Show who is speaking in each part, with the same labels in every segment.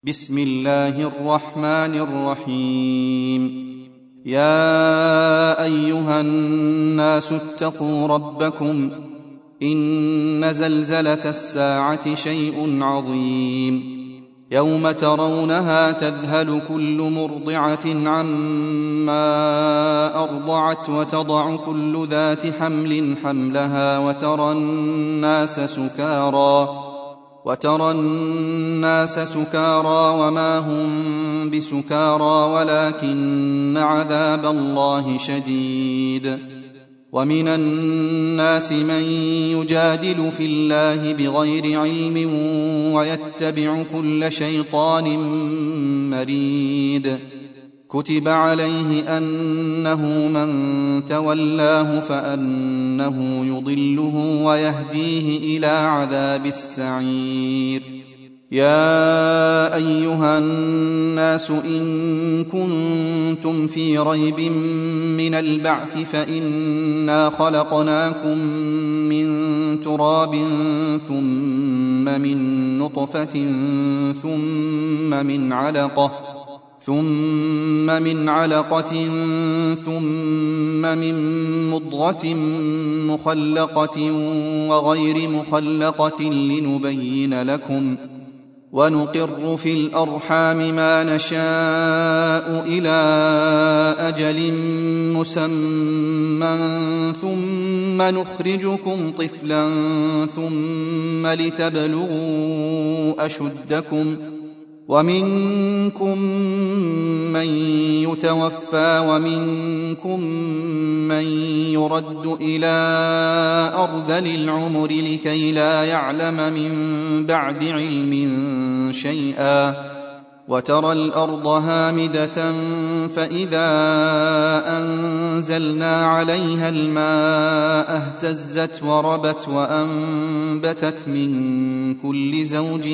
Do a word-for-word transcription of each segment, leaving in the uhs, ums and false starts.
Speaker 1: بسم الله الرحمن الرحيم. يا أيها الناس اتقوا ربكم إن زلزلة الساعة شيء عظيم، يوم ترونها تذهل كل مرضعة عما أرضعت وتضع كل ذات حمل حملها وترى الناس سكارى وترى الناس سكارى وما هم بسكارى ولكن عذاب الله شديد. ومن الناس من يجادل في الله بغير علم ويتبع كل شيطان مريد. كتب عليه أنه من تولاه فأنه يضله ويهديه إلى عذاب السعير. يا أيها الناس إن كنتم في ريب من البعث فإنا خلقناكم من تراب ثم من نطفة ثم من علقة ثم من علقة ثم من مضغة مخلقة وغير مخلقة لنبين لكم، ونقر في الأرحام ما نشاء إلى أجل مسمى ثم نخرجكم طفلا ثم لتبلغوا أشدكم، ومنكم من يتوفى ومنكم من يرد إلى أرذل العمر لكي لا يعلم من بعد علم شيئا. وترى الأرض هامدة فإذا أنزلنا عليها الماء اهتزت وربت وأنبتت من كل زوج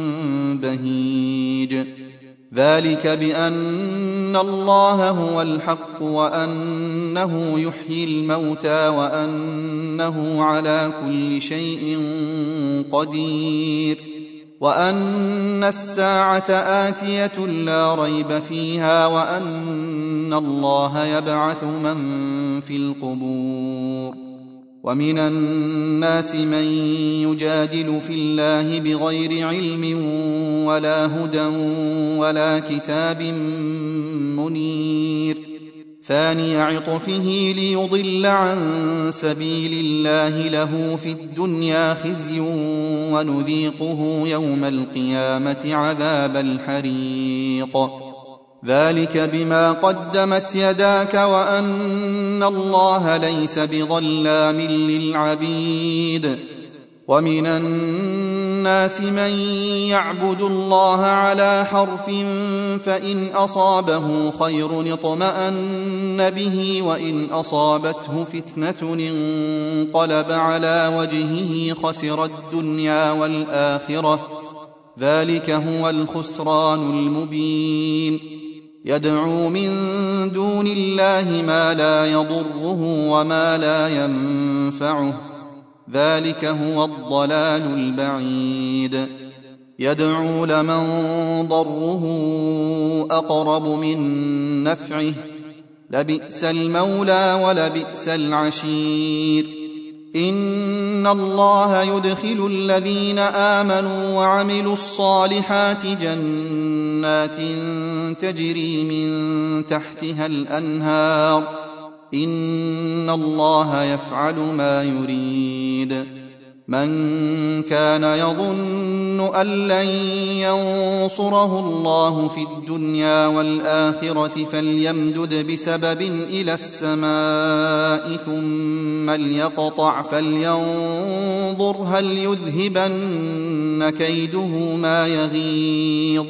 Speaker 1: بهيج. ذلك بأن الله هو الحق وأنه يحيي الموتى وأنه على كل شيء قدير، وأن الساعة آتية لا ريب فيها، وأن الله يبعث من في القبور. ومن الناس من يجادل في الله بغير علم ولا هدى ولا كتاب منير. ثاني عطفه ليضل عن سبيل الله له في الدنيا خزي ونذيقه يوم القيامة عذاب الحريق. ذلك بما قدمت يداك وأن الله ليس بظلام للعبيد. ومن الناس من يعبد الله على حرف فإن أصابه خير اطمأن به وإن أصابته فتنة انقلب على وجهه خسر الدنيا والآخرة. ذلك هو الخسران المبين. يدعو من دون الله ما لا يضره وما لا ينفعه، ذلك هو الضلال البعيد. يدعو لمن ضره أقرب من نفعه، لبئس المولى ولبئس العشير. إن الله يدخل الذين آمنوا وعملوا الصالحات جنات تجري من تحتها الأنهار، إن الله يفعل ما يريد. من كان يظن أن لن ينصره الله في الدنيا والآخرة فليمدد بسبب إلى السماء ثم ليقطع فلينظر هل يذهبن كيده ما يغيظ.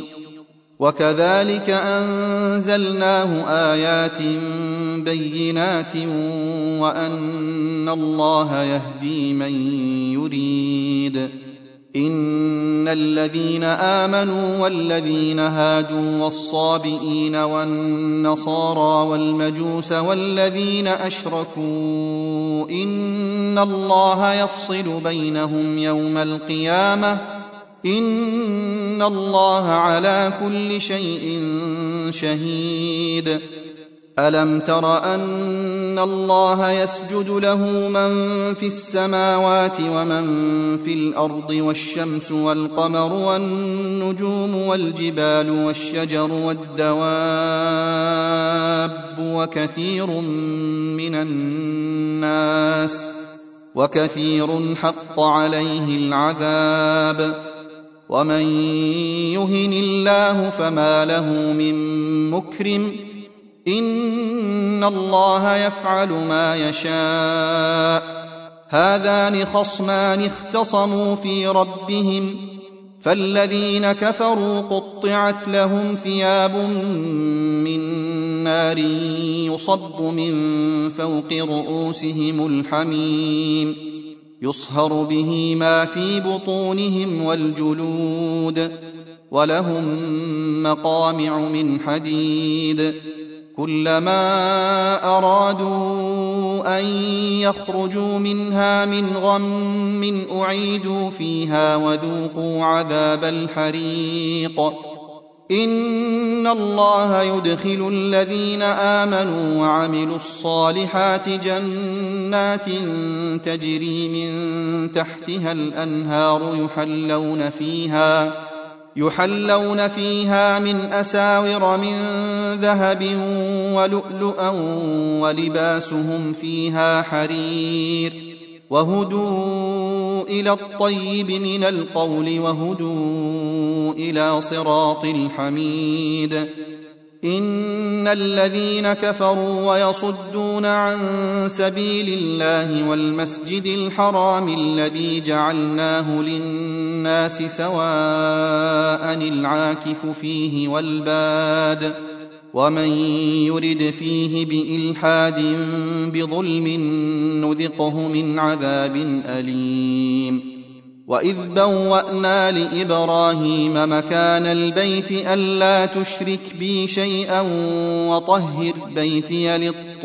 Speaker 1: وكذلك أنزلناه آيات بينات وأن الله يهدي من يريد. إن الذين آمنوا والذين هادوا والصابئين والنصارى والمجوس والذين أشركوا إن الله يفصل بينهم يوم القيامة إن الله على كل شيء شهيد. ألم تر أن الله يسجد له من في السماوات ومن في الأرض والشمس والقمر والنجوم والجبال والشجر والدواب وكثير من الناس وكثير حق عليه العذاب ومن يهن الله فما له من مكرم إن الله يفعل ما يشاء. هذان خصمان اختصموا في ربهم فالذين كفروا قطعت لهم ثياب من نار يصب من فوق رؤوسهم الحميم يصهر به ما في بطونهم والجلود ولهم مقامع من حديد كلما أرادوا أن يخرجوا منها من غم أعيدوا فيها وذوقوا عذاب الحريق. إن الله يدخل الذين آمنوا وعملوا الصالحات جنات تجري من تحتها الأنهار يحلون فيها يحلون فيها من أساور من ذهب ولؤلؤا ولباسهم فيها حرير وهدوا إلى الطيب من القول وهدوا إلى صراط الحميد. إن الذين كفروا ويصدون عن سبيل الله والمسجد الحرام الذي جعلناه للناس سواء العاكف فيه والباد ومن يرد فيه بإلحاد بظلم نذقه من عذاب أليم. وإذ بوأنا لإبراهيم مكان البيت ألا تشرك بي شيئا وطهر بيتي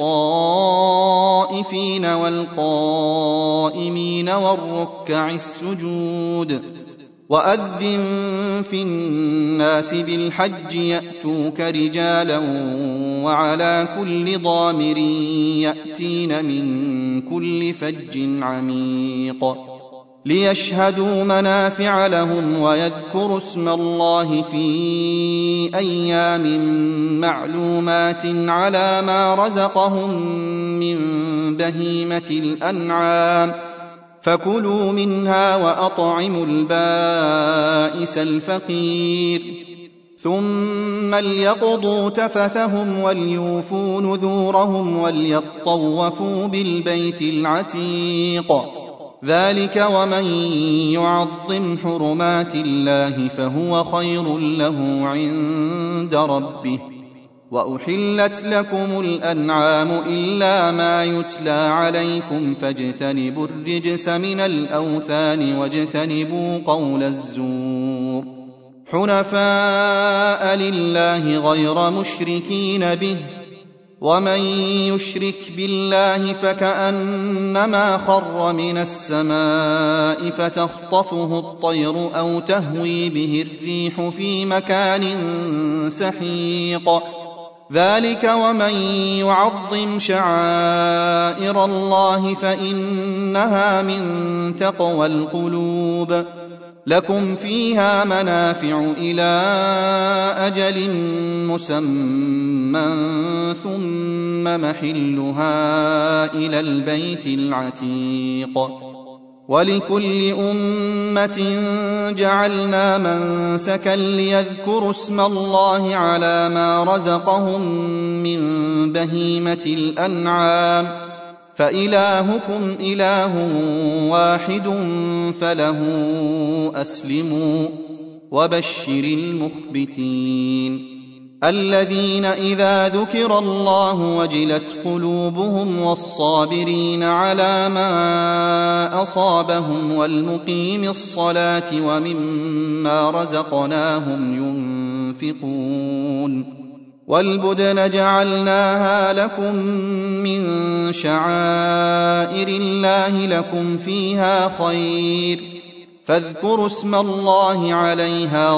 Speaker 1: للطائفين والقائمين والركع السجود. وأذن في الناس بالحج يأتوك رجالا وعلى كل ضامر يأتين من كل فج عميق ليشهدوا منافع لهم ويذكروا اسم الله في أيام معلومات على ما رزقهم من بهيمة الأنعام فكلوا منها وأطعموا البائس الفقير ثم ليقضوا تفثهم وليوفوا نذورهم وليطوفوا بالبيت العتيق. ذلك ومن يعظم حرمات الله فهو خير له عند ربه. وأحلت لكم الأنعام إلا ما يتلى عليكم فاجتنبوا الرجس من الأوثان واجتنبوا قول الزور حنفاء لله غير مشركين به ومن يشرك بالله فكأنما خر من السماء فتخطفه الطير أو تهوي به الريح في مكان سحيق. ذلك ومن يعظم شعائر الله فإنها من تقوى القلوب. لكم فيها منافع إلى أجل مسمى ثم محلها إلى البيت العتيق. ولكل أمة جعلنا منسكا ليذكروا اسم الله على ما رزقهم من بهيمة الأنعام فإلهكم إله واحد فله أسلموا وبشر المخبتين الذين إذا ذكر الله وجلت قلوبهم والصابرين على ما أصابهم والمقيم الصلاة ومما رزقناهم ينفقون. والبدن جعلناها لكم من شعائر الله لكم فيها خير فاذكروا اسم الله عليها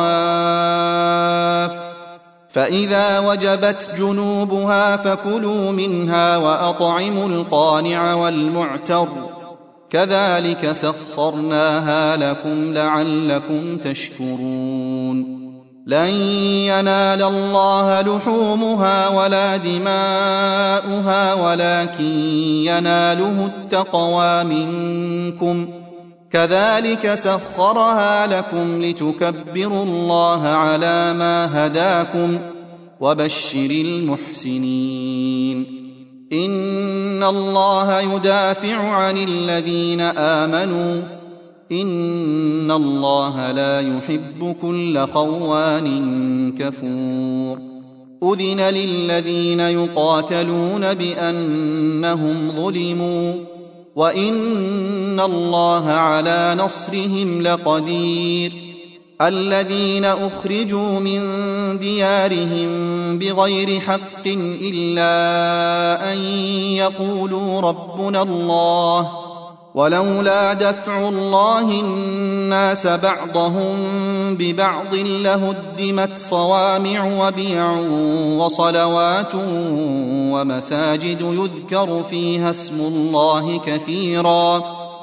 Speaker 1: صواف، فإذا وجبت جنوبها فكلوا منها وأطعموا القانع والمعتر، كذلك سخرناها لكم لعلكم تشكرون. لن ينال الله لحومها ولا دماؤها ولكن يناله التقوى منكم، كذلك سخرها لكم لتكبروا الله على ما هداكم، وبشر المحسنين. إن الله يدافع عن الذين آمنوا، إن الله لا يحب كل خوان كفور. أذن للذين يقاتلون بأنهم ظلموا، وإن الله على نصرهم لقدير. الذين أخرجوا من ديارهم بغير حق إلا أن يقولوا ربنا الله، ولولا دفع الله الناس بعضهم ببعض لهدمت صوامع وبيع وصلوات ومساجد يذكر فيها اسم الله كثيرا،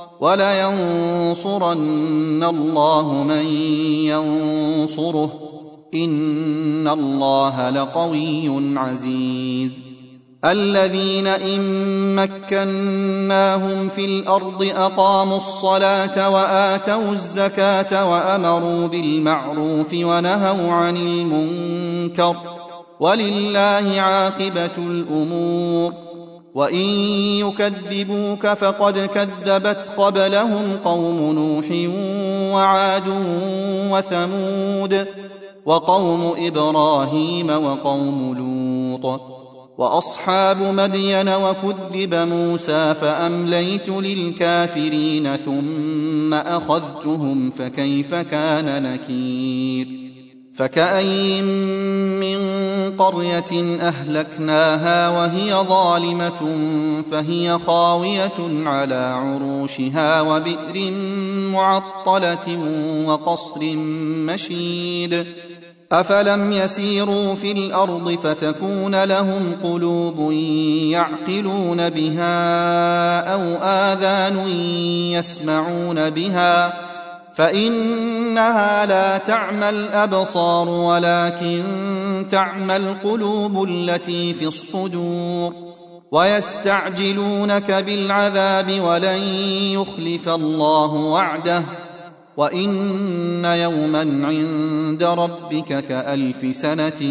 Speaker 1: ولينصرن الله من ينصره، إن الله لقوي عزيز. الذين إن مكناهم في الأرض أقاموا الصلاة وآتوا الزكاة وأمروا بالمعروف ونهوا عن المنكر، ولله عاقبة الأمور. وإن يكذبوك فقد كذبت قبلهم قوم نوح وعاد وثمود وقوم إبراهيم وقوم لوط وأصحاب مدين، وكذب موسى فأمليت للكافرين ثم أخذتهم فكيف كان نكير. فكأين من قرية أهلكناها وهي ظالمة فهي خاوية على عروشها وبئر معطلة وقصر مشيد. أفلم يسيروا في الأرض فتكون لهم قلوب يعقلون بها أو آذان يسمعون بها، فإنها لا تعمى الأبصار ولكن تعمى القلوب التي في الصدور. ويستعجلونك بالعذاب ولن يخلف الله وعده، وإن يوما عند ربك كألف سنة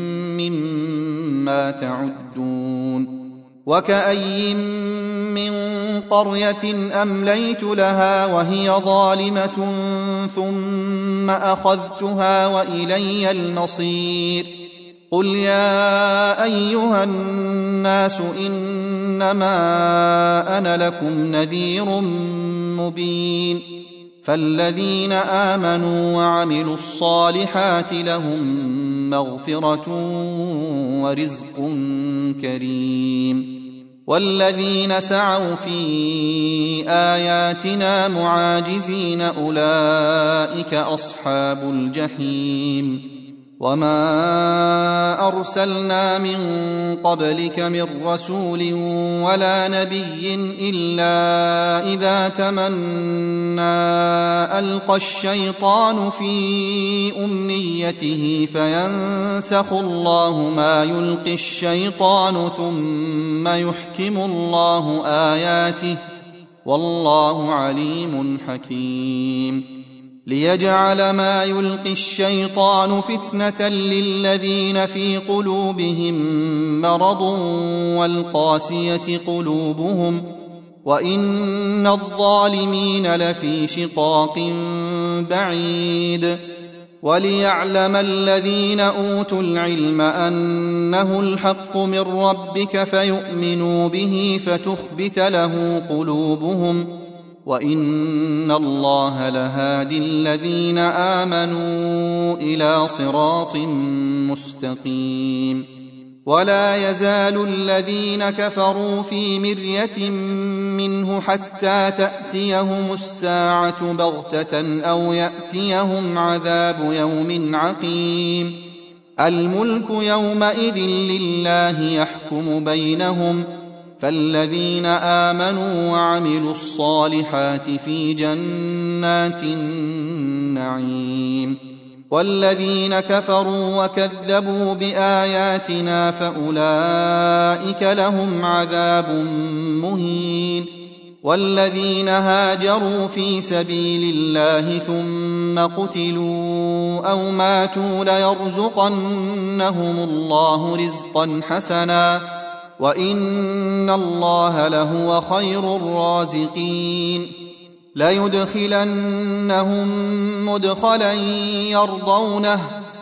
Speaker 1: مما تعدون. وكأي من قرية أمليت لها وهي ظالمة ثم أخذتها وإلي المصير. قل يا أيها الناس إنما أنا لكم نذير مبين. فالذين آمنوا وعملوا الصالحات لهم مغفرة ورزق كريم. والذين سعوا في آياتنا معاجزين أولئك أصحاب الجحيم. وما أرسلنا من قبلك من رسول ولا نبي إلا إذا تمنى ألقى الشيطان في أمنيته فينسخ الله ما يلقي الشيطان ثم يحكم الله آياته، والله عليم حكيم. ليجعل ما يلقي الشيطان فتنة للذين في قلوبهم مرض والقاسية قلوبهم، وإن الظالمين لفي شقاق بعيد. وليعلم الذين أوتوا العلم أنه الحق من ربك فيؤمنوا به فتخبت له قلوبهم، وإن الله لهادي الذين آمنوا إلى صراط مستقيم. ولا يزال الذين كفروا في مرية منه حتى تأتيهم الساعة بغتة أو يأتيهم عذاب يوم عقيم الملك يومئذ لله يحكم بينهم فالذين آمنوا وعملوا الصالحات في جنات النعيم والذين كفروا وكذبوا بآياتنا فأولئك لهم عذاب مهين والذين هاجروا في سبيل الله ثم قتلوا أو ماتوا ليرزقنهم الله رزقا حسنا وإن الله لهو خير الرازقين ليدخلنهم مدخلا يرضونه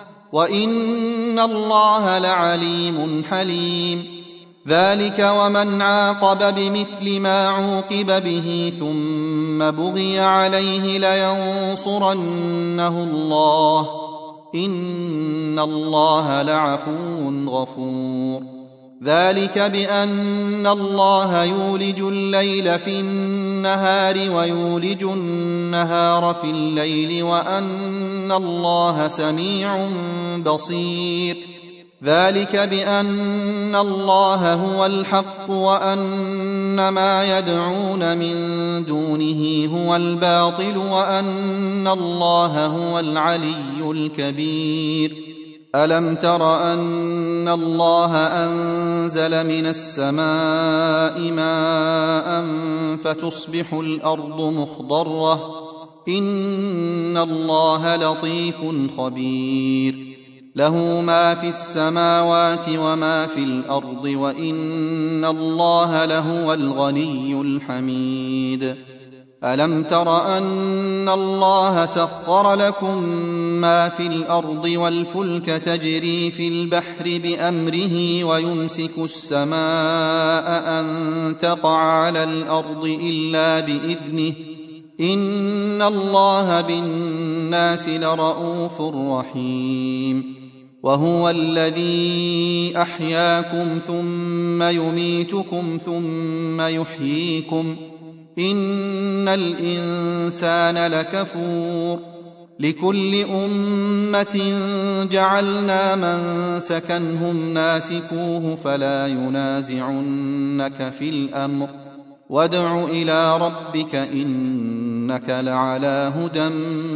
Speaker 1: وإن الله لعليم حليم ذلك ومن عاقب بمثل ما عوقب به ثم بغي عليه لينصرنه الله إن الله لعفو غفور ذلك بأن الله يولج الليل في النهار ويولج النهار في الليل وأن الله سميع بصير ذلك بأن الله هو الحق وأن ما يدعون من دونه هو الباطل وأن الله هو العلي الكبير ألم تر أن الله أنزل من السماء ماء فتصبح الأرض مخضرة إن الله لطيف خبير له ما في السماوات وما في الأرض وإن الله لهو الغني الحميد ألم تر أن الله سخر لكم ما في الأرض والفلك تجري في البحر بأمره ويمسك السماء أن تقع على الأرض إلا بإذنه إن الله بالناس لرءوف رحيم وهو الذي أحياكم ثم يميتكم ثم يحييكم إن الإنسان لكفور لكل أمة جعلنا من سكنهم ناسكوه فلا ينازعنك في الأمر وادع إلى ربك إنك لعلى هدى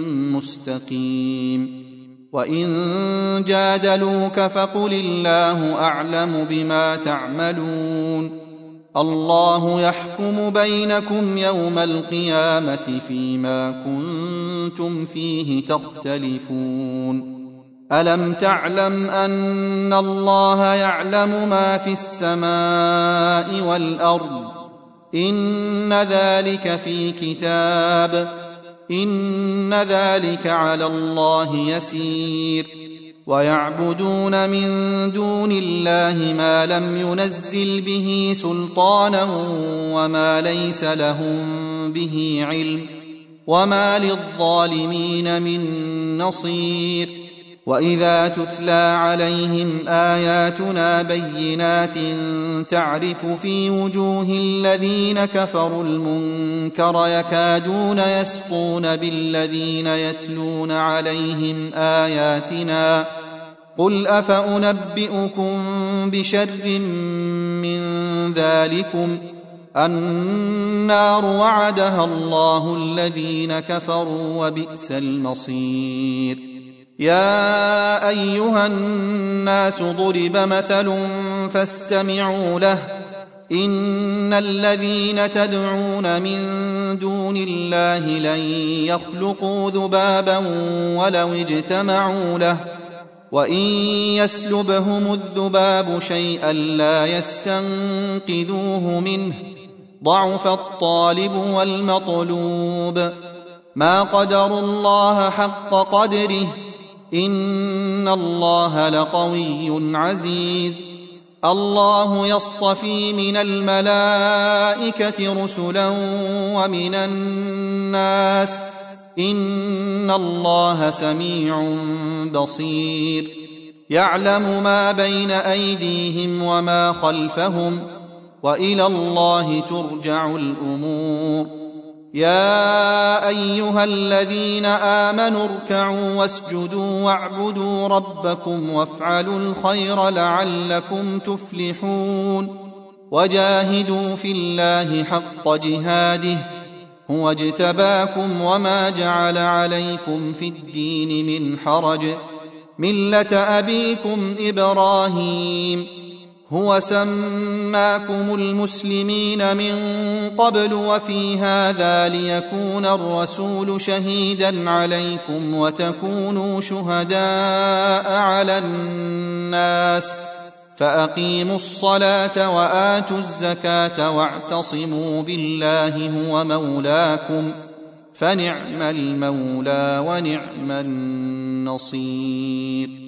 Speaker 1: مستقيم وإن جادلوك فقل الله أعلم بما تعملون الله يحكم بينكم يوم القيامة فيما كنتم فيه تختلفون ألم تعلم أن الله يعلم ما في السماء والأرض إن ذلك في كتاب إن ذلك على الله يسير ويعبدون من دون الله ما لم ينزل به سلطانا وما ليس لهم به علم وما للظالمين من نصير وإذا تتلى عليهم آياتنا بينات تعرف في وجوه الذين كفروا المنكر يكادون يسقون بالذين يتلون عليهم آياتنا قل أفأنبئكم بشر من ذلكم النار وعدها الله الذين كفروا وبئس المصير يا أيها الناس ضرب مثل فاستمعوا له إن الذين تدعون من دون الله لن يخلقوا ذبابا ولو اجتمعوا له وإن يسلبهم الذباب شيئا لا يستنقذوه منه ضعف الطالب والمطلوب ما قدروا الله حق قدره إن الله لقوي عزيز الله يصطفي من الملائكة رسلا ومن الناس إن الله سميع بصير يعلم ما بين أيديهم وما خلفهم وإلى الله ترجع الأمور. يا أيها الذين آمنوا اركعوا واسجدوا واعبدوا ربكم وافعلوا الخير لعلكم تفلحون. وجاهدوا في الله حق جهاده هو اجتباكم وما جعل عليكم في الدين من حرج ملة أبيكم إبراهيم هو سماكم المسلمين من قبل وفي هذا ليكون الرسول شهيدا عليكم وتكونوا شهداء على الناس فأقيموا الصلاة وآتوا الزكاة واعتصموا بالله هو مولاكم فنعم المولى ونعم النصير.